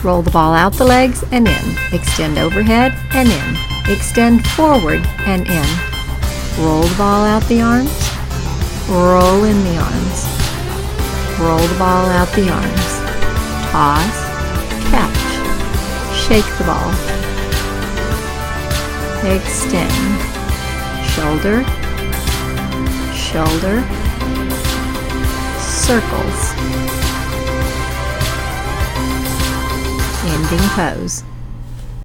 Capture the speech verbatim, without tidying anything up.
Roll the ball out the legs and in. Extend overhead and in. Extend forward and in. Roll the ball out the arms. Roll in the arms. Roll the ball out the arms. Toss. Catch. Shake the ball. Extend. Shoulder. Shoulder. Circles. Ending pose.